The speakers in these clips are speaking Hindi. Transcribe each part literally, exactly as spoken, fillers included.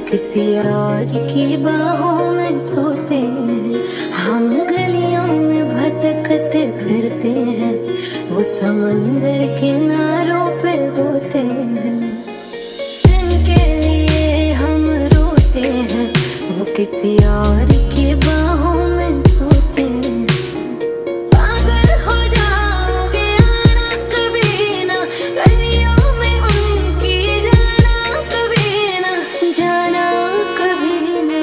किसी और की बाहों में सोते हैं, हम गलियों में भटकते फिरते हैं, वो समंदर किनारों पे होते हैं। जिनके लिए हम रोते हैं, वो किसी और की बाहों में सोते हैं। पागल हो जाओगे आना कभी ना, गलियों में उनकी जाना कभी ना, जाना कभी ना।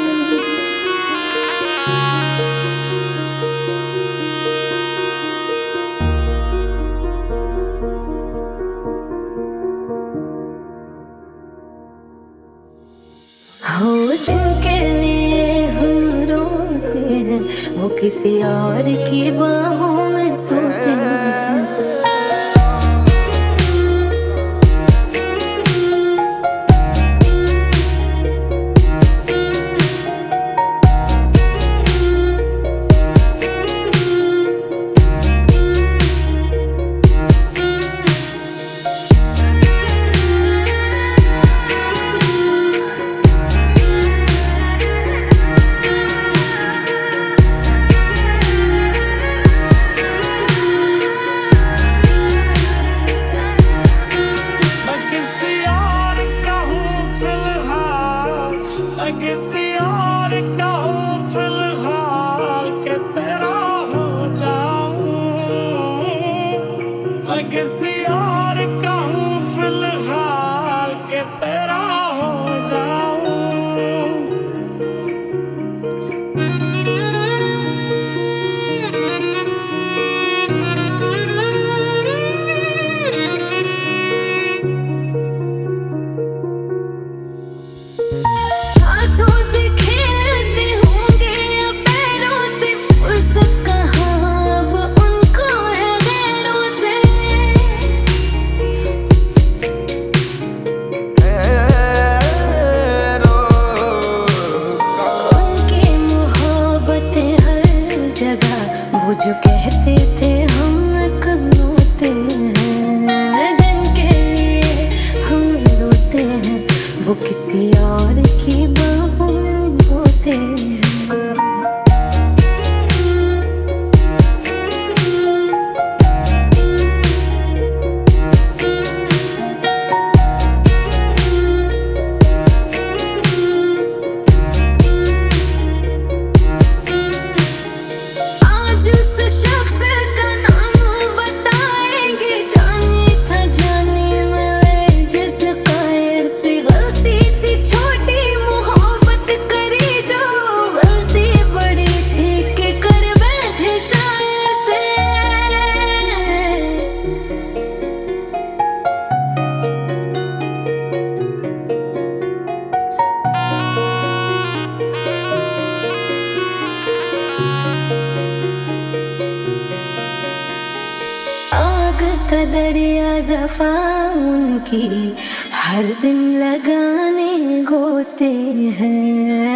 हो जिनके लिए हम रोते हैं, वो किसी और की बाहों में सोते हैं। किसी और का हूँ फिलहाल के तेरा हो जाऊं, मैं किसी और का हूँ फिलहाल के तेरा हो जाऊं। वो जो कहते थे हम रोते हैं, जिनके लिए हम रोते हैं, वो किसी और की बाहों में होते हैं। का दरिया ज़फ़ा उनकी हर दिन लगाने गोते हैं।